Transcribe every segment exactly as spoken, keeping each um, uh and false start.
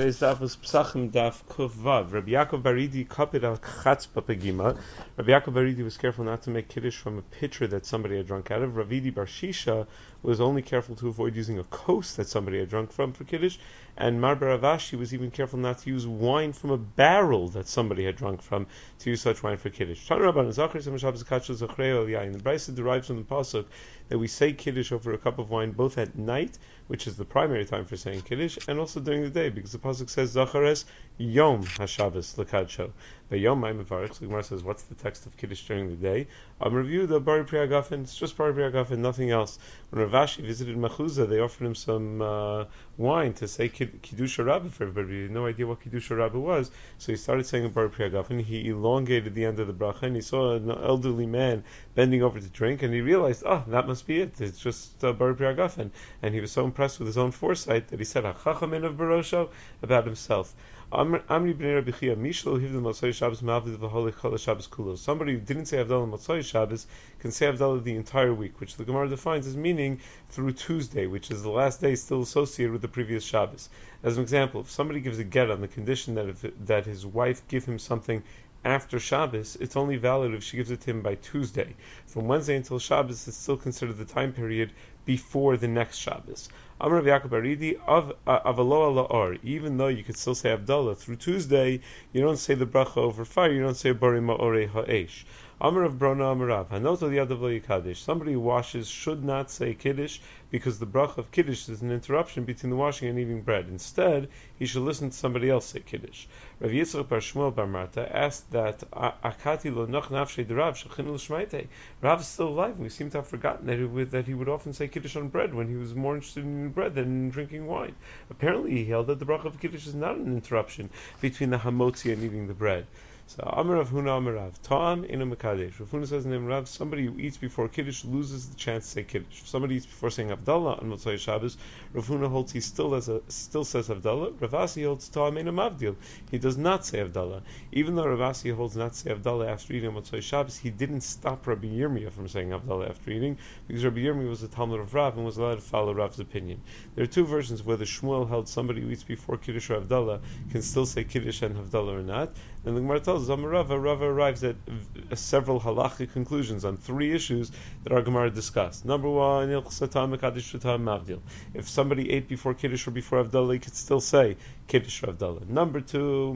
Today's daf was Pesachim daf Kuf Vav. Rabbi Yaakov Baridi kapid al chatzpa pegima. Rabbi Yaakov Baridi was careful not to make kiddush from a pitcher that somebody had drunk out of. Ravidi Bar Shisha was only careful to avoid using a kos that somebody had drunk from for kiddush. And Mar Bar Avashi was even careful not to use wine from a barrel that somebody had drunk from to use such wine for kiddush. The Brisa derives from the pasuk that we say kiddush over a cup of wine both at night, which is the primary time for saying kiddush, and also during the day, because the pasuk says Zachares Yom HaShabbos L'Kadsho. The Yom Ma'imivarich, the Gemara says, what's the text of kiddush during the day? I'm review the Bari Pri Hagafen. It's just Bari Pri Hagafen, nothing else. When Rav Ashi visited Machuzah, they offered him some uh, wine to say Kiddush Rabbah for everybody. He had no idea what Kiddush Rabbah was, so he started saying a Bari Pri Hagafen. He elongated the end of the bracha, and he saw an elderly man bending over to drink, and he realized, oh, that must be it. It's just uh, Bari Pri Hagafen. And he was so impressed with his own foresight that he said HaChachamin of Barosho about himself. Amri b'nei Rabbi Chia, Mishlo hivdel Motzei Shabbos ma'avdil v'holich kol Shabbos kulo. Somebody who didn't say Havdalah Motzei Shabbos can say Havdalah the entire week, which the Gemara defines as meaning through Tuesday, which is the last day still associated with the previous Shabbos. As an example, if somebody gives a get on the condition that if it, that his wife give him something after Shabbos, it's only valid if she gives it to him by Tuesday. From Wednesday until Shabbos, it's still considered the time period before the next Shabbos. Amar Rav Yaakov Baridi of Avalo La'or. Even though you could still say Havdalah through Tuesday, you don't say the bracha over fire. You don't say Bari Ma'orei Ha'esh. Amar of Brona Amarav. Hanoto Yadav Lo Yikadesh. Somebody who washes should not say Kiddush because the bracha of Kiddush is an interruption between the washing and eating bread. Instead, he should listen to somebody else say Kiddush. Rav Yitzchak Bar Shmuel Bar Marta asked that Akati Lo Noch Nafshei Derav Shechin L'Shmaitei. Rav is still alive, and we seem to have forgotten that he would, that he would often say Kiddush on bread when he was more interested in bread than in drinking wine. Apparently, he held that the bracha of Kiddush is not an interruption between the hamotzi and eating the bread. So Amar Rav Huna Amar Rav Ta'am Inu Mekadesh. Rav Huna says in the name of Rav, somebody who eats before Kiddush loses the chance to say Kiddush. If somebody eats before saying Havdalah on Motzei Shabbos, Rav Huna holds he still as a, still says Havdalah. Rav Asi holds Ta'am Inu Mavdil. He does not say Havdalah. Even though Rav Asi holds not to say Havdalah after eating on Motzei Shabbos, he didn't stop Rabbi Yirmiyah from saying Havdalah after eating, because Rabbi Yirmiyah was a Talmud of Rav and was allowed to follow Rav's opinion. There are two versions whether Shmuel held somebody who eats before Kiddush or Havdalah can still say Kiddush and Havdalah or not. And the Gemara tells us, Amar Rava, Rava arrives at v- several halachic conclusions on three issues that our Gemara discussed. Number one, if somebody ate before Kiddush or before Havdalah, he could still say Kiddush or Havdalah. Number two,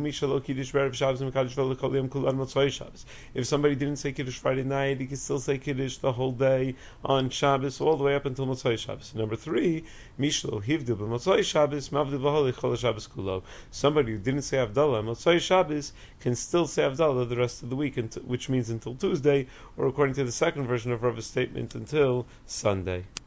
if somebody didn't say Kiddush Friday night, he could still say Kiddush the whole day on Shabbos, all the way up until Motzei Shabbos. Number three, somebody who didn't say Havdalah on Motzei Shabbos can still say Havdalah the rest of the week, which means until Tuesday, or according to the second version of Rava's statement, until Sunday.